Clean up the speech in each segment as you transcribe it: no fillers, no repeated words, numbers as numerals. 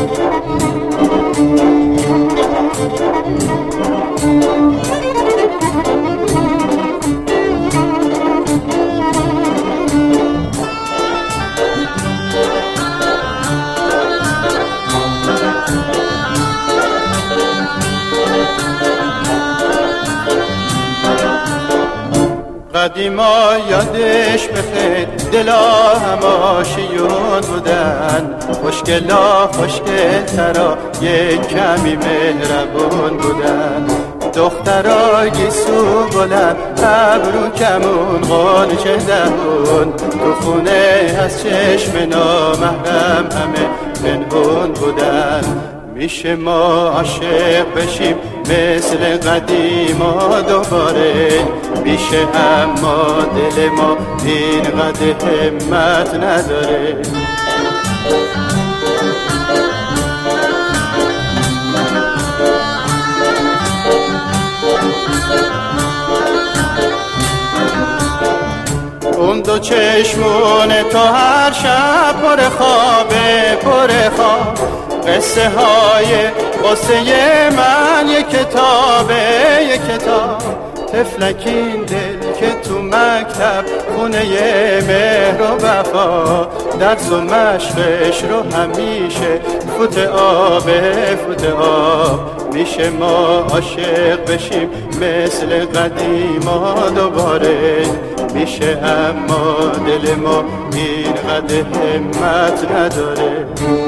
قدیما یادش بخیر دلا هماشیون بودن، خوشگلا خوشگلترا یک کمی مهربون بودن، دخترا گیسو بلند ابرو کمون قانچه دهون، تو خونه از چشم نامحرم همه پنهون بودن. میشه ما عاشق بشیم مثل قدیما دوباره، میشه اما دل ما اینقدر همت نداره. اون دو چشمونه تا هر شب پر خوابه پر خواب، قصه های قصه من یک کتابه یک کتاب، طفلکین دل که تو مکتب خونه مهر و وفا، درس و مشقش رو همیشه فوت آبه فوت آب. میشه ما عاشق بشیم مثل قدیما دوباره، میشه اما دل ما اینقدر همت نداره.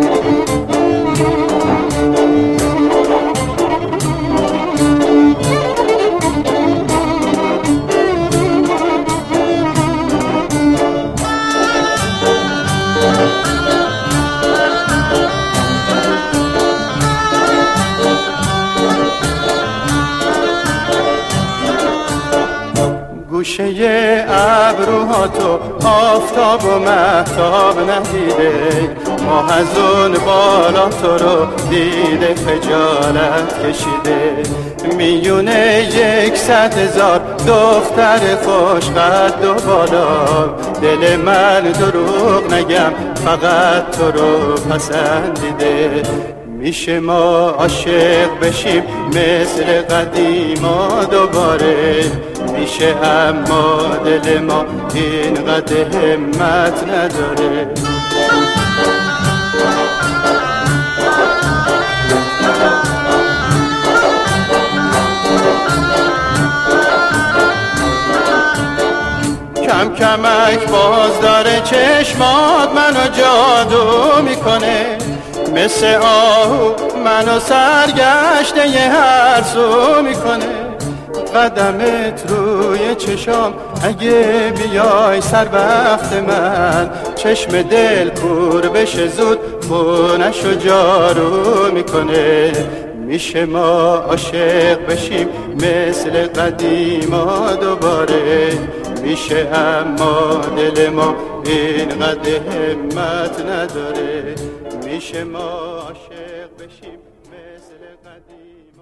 گوشه ابروها تو آفتاب و مهتاب ندیده، ماه از اون بالا تو رو دیده خجالت کشیده. میونه 100,000 دختر خوش قد و بالا، دل من دروغ نگم فقط تو رو پسندیده. میشه ما عاشق بشیم مثل قدیما دوباره، میشه اما دل ما اینقدر همت نداره. کم کمک باز داره چشمات منو جادو میکنه، مثل آهو منو سرگشته یه هر سو میکنه. قدمت روی چشام اگه بیای سر وقت من، چشم دل کور بشه زود خونشو جارو میکنه. میشه ما عاشق بشیم مثل قدیما دوباره، میشه اما دل ما اینقدر همت نداره. میشه ما عاشق بشیم مثل قدیم.